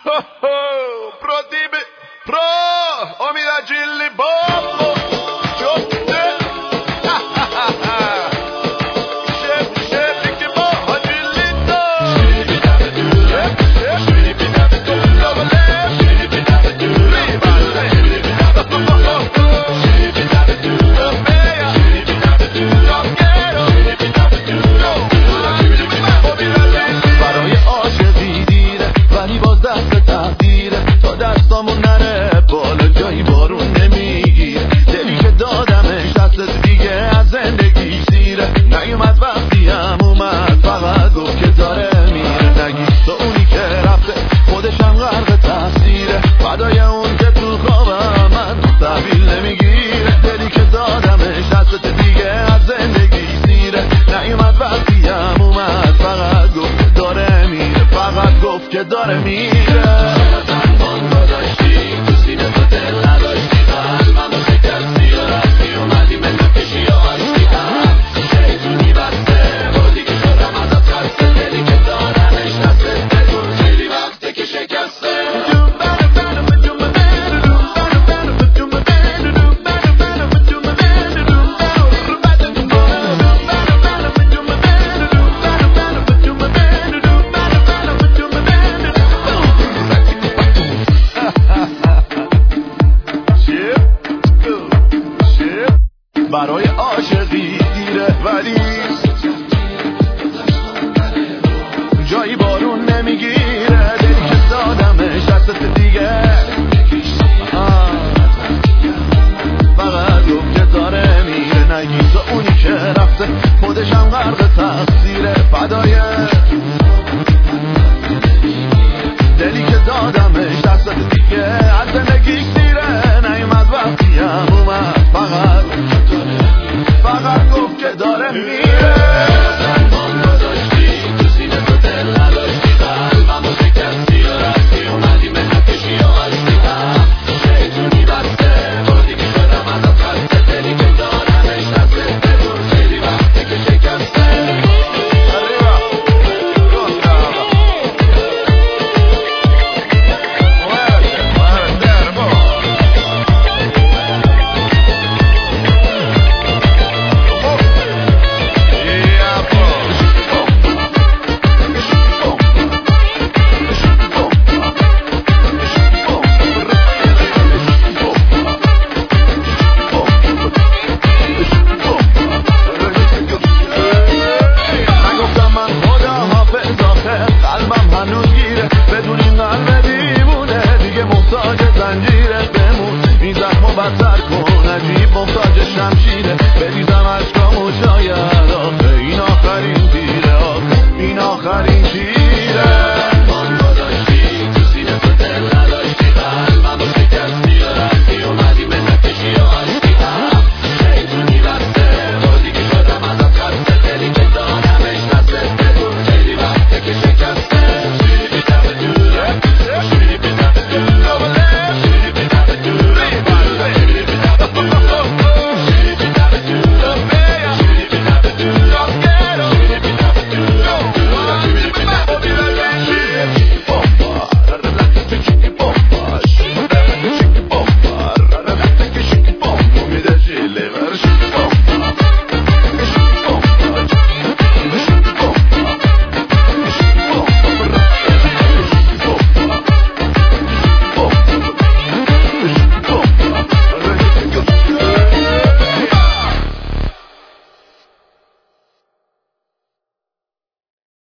Pro Tibi, pro Omida Gilli Bombo, Giotte, Chef, Nicky Boha Gillito, برای عاشقی دیره ولی باز دست تقدیره تا دستامون نره بالا جایی بارون نمیگیره دلی که دادمش دست دیگه از زندگی سیره نیومد وقتی هم اومد فقط گفت که داره میره نگی تو اونی که رفته خودش هم غرق تحصیره فدای اون که تو خوابم من تحویل نمیگیره دلی که دادمش دست دیگه از زندگی سیره نیومد وقتی هم اومد فقط گفت که داره میره فقط گفت که داره میره